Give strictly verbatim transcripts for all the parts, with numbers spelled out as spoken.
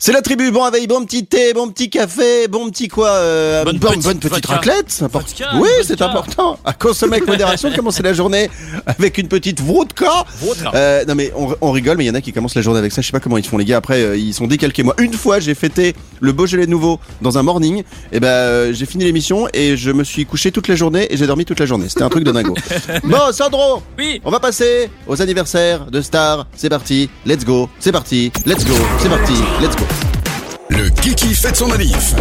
C'est la tribu, bon réveil, bon petit thé, bon petit café, bon petit quoi, euh, bonne, bon, petite, bonne petite vodka. raclette, c'est important. Vodka, oui, vodka. c'est important. À consommer avec modération, commencer la journée avec une petite vodka. Vodka. Euh, non mais on, on rigole, mais il y en a qui commencent la journée avec ça. Je sais pas comment ils font les gars. Après, euh, ils sont décalqués. Moi, une fois, j'ai fêté le Beaujolais nouveau dans un morning. Et ben, euh, j'ai fini l'émission et je me suis couché toute la journée et j'ai dormi toute la journée. C'était un truc de dingo. Bon, Sandro. Oui. On va passer aux anniversaires de stars. C'est parti. Let's go. C'est parti. Let's go. C'est parti. Let's go. Le Kiki fête son manif.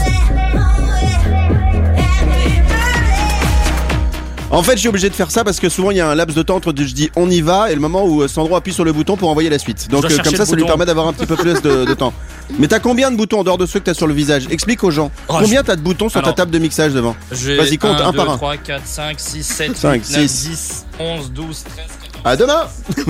En fait, je suis obligé de faire ça parce que souvent il y a un laps de temps entre je dis on y va et le moment où Sandro appuie sur le bouton pour envoyer la suite. Donc dois euh, chercher comme ça, le ça lui bouton. permet d'avoir un petit peu plus de, de temps. Mais t'as combien de boutons en dehors de ceux que t'as sur le visage? Explique aux gens. Oh, Combien je- t'as de boutons sur Alors, ta table de mixage devant? J'ai Vas-y, compte, un deux, par un. trois, quatre, cinq, six, sept, cinq, huit, neuf, six. dix, onze, douze, treize, À demain.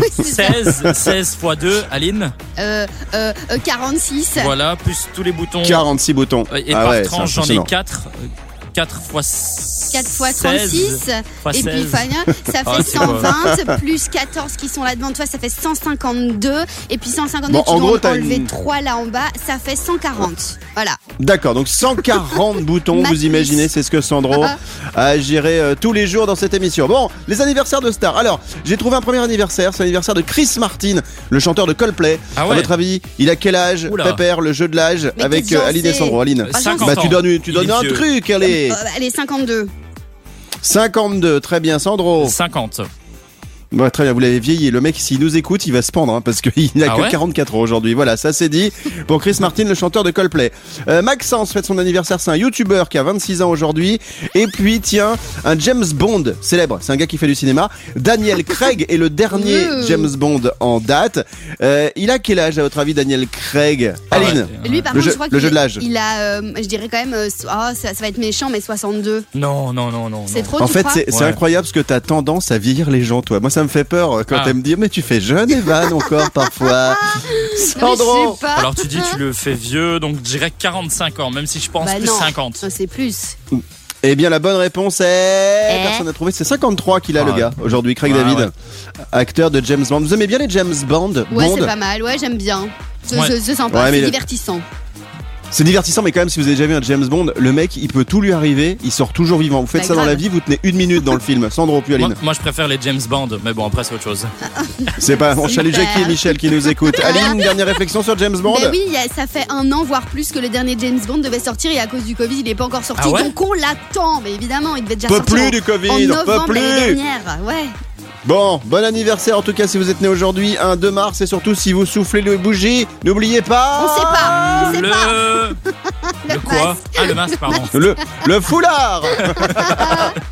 seize, seize fois deux, Aline. Euh, euh, euh, quarante-six. Voilà, plus tous les boutons. quarante-six boutons. Ouais, Et ah par ouais, c'est tranche, j'en ai impressionnant. quatre. quatre fois quatre fois trente-six. fois Et puis seize. Fania, ça Ah, fait c'est cent beau. vingt plus quatorze qui sont là devant toi, ça fait cent cinquante-deux. Et puis cent cinquante-deux, Bon, tu en dois gros, t'as enlever une- trois là en bas, ça fait cent quarante. Voilà. D'accord, donc cent quarante boutons, Max. vous imaginez, c'est ce que Sandro a géré euh, tous les jours dans cette émission. Bon, les anniversaires de stars. Alors, j'ai trouvé un premier anniversaire, c'est l'anniversaire de Chris Martin, le chanteur de Coldplay. Ah ouais. À votre avis, il a quel âge? Oula. Pépère, le jeu de l'âge, Mais avec qu'est-ce que euh, Aline et j'en Sandro. sais Aline, Ah, cinquante bah ans. tu donnes, tu Il donnes est un vieux. truc, allez. Euh, allez, cinquante-deux. cinquante-deux, très bien, Sandro. cinquante. Ouais, très bien, vous l'avez vieilli. Le mec, s'il nous écoute, il va se pendre, hein, parce qu'il n'a Ah que ouais quarante-quatre ans aujourd'hui. Voilà, ça c'est dit pour Chris Martin, le chanteur de Coldplay. Euh, Maxence fête son anniversaire, c'est un YouTuber qui a vingt-six ans aujourd'hui. Et puis, tiens, un James Bond célèbre, c'est un gars qui fait du cinéma. Daniel Craig est le dernier Mmh. James Bond en date. Euh, il a quel âge, à votre avis, Daniel Craig? Ah ouais. Aline? Et lui, par Le contre, jeu- je crois le qu'il jeu de l'âge. il a, euh, je dirais quand même, euh, so- ah, ça, ça va être méchant, mais soixante-deux. Non, non, non, non. C'est non. trop, En tu fait, crois c'est c'est Ouais. incroyable parce que t'as tendance à vieillir les gens, toi. Moi, ça me fait peur euh, quand Ah. t'aimes me dire, mais tu fais jeune, Evan, encore parfois. Non, mais je Sandro! sais pas. Alors tu dis tu le fais vieux, donc je dirais quarante-cinq ans, même si je pense Bah plus non. cinquante. Non, c'est plus. Eh bien, la bonne réponse est... Eh Personne n'a trouvé, c'est cinquante-trois qu'il a, Ah le ouais. gars, aujourd'hui, Craig Ouais, David, ouais. acteur de James Bond. Vous aimez bien les James Bond? Ouais, Bond c'est pas mal. Ouais, j'aime bien. C'est Ouais. c'est- c'est sympa, Ouais, mais c'est le- divertissant. C'est divertissant, mais quand même, si vous avez déjà vu un James Bond, le mec, il peut tout lui arriver, il sort toujours vivant. Vous faites Bah, ça dans grave. la vie, vous tenez une minute dans le film. Sandro, puis Aline. Moi, moi, je préfère les James Bond, mais bon après c'est autre chose. C'est pas... On salue Super. Jackie et Michel qui nous écoutent. Aline, dernière réflexion sur James Bond? Mais oui, il y a- ça fait un an, voire plus, que le dernier James Bond devait sortir et à cause du Covid, il n'est pas encore sorti. Ah ouais Donc on l'attend. Mais évidemment, il devait déjà Peu sortir plus en, du Covid, en peu novembre plus. l'année dernière. Ouais. Bon, bon anniversaire en tout cas si vous êtes né aujourd'hui, un deux mars, et surtout si vous soufflez le bougie, n'oubliez pas... On sait pas. On sait pas. Le... le quoi? Ah le masque, pardon. Le, le foulard.